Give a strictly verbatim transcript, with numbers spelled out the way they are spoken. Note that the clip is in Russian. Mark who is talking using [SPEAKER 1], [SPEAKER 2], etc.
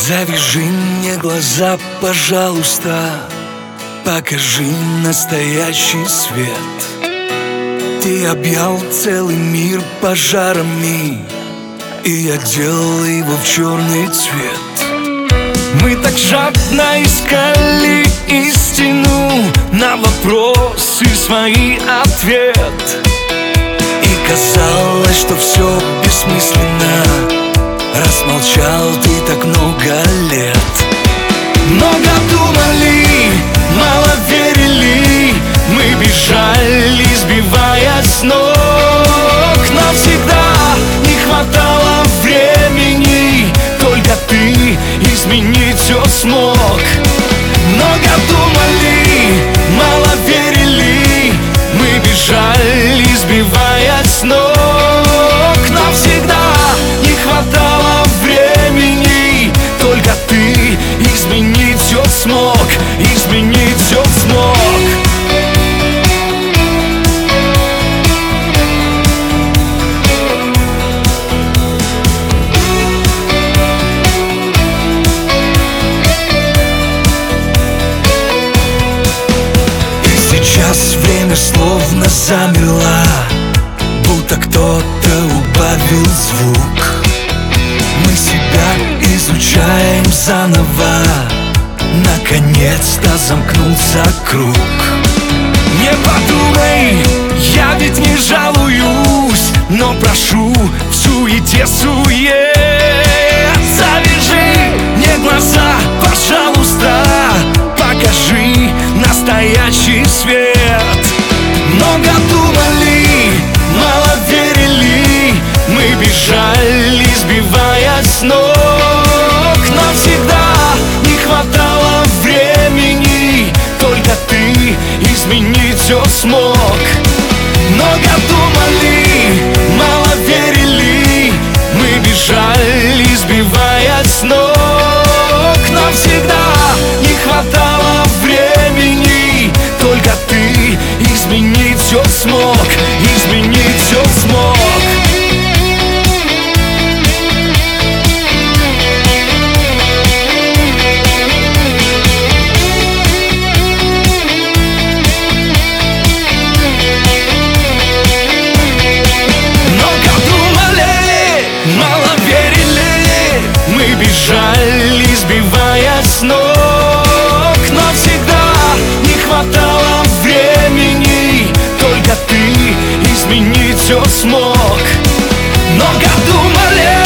[SPEAKER 1] Завяжи мне глаза, пожалуйста, покажи настоящий свет. Ты объял целый мир пожарами и одел его в черный цвет. Мы так жадно искали истину, на вопросы свои ответ. И казалось, что все бессмысленно, раз молчал ты так много лет. Много думали, мало верили, мы бежали, сбивая с ног. Но всегда не хватало времени, только ты изменить все смог. Много думали, мало верили, мы бежали, сбивая с ног. Но всегда не хватало времени, только ты изменить все смог, изменить все смог. Сейчас время словно замерло, будто кто-то убавил звук. Мы себя изучаем заново, наконец-то замкнулся круг. Не подумай, я ведь не жалуюсь, но прошу в суете сует. Завяжи мне глаза, пожалуйста, покажи настоящий свет. Много думали, мало верили, мы бежали, сбивая с ног. Но всегда не хватало времени, только ты изменить все смог. Много думали, мало верили, мы бежали, сбивая с ног. Но всегда не хватало времени, только ты изменить все смог, изменить все смог. Мало верили, мы бежали, сбивая с ног. Но всегда не хватало времени, только ты изменить все смог. Много думали,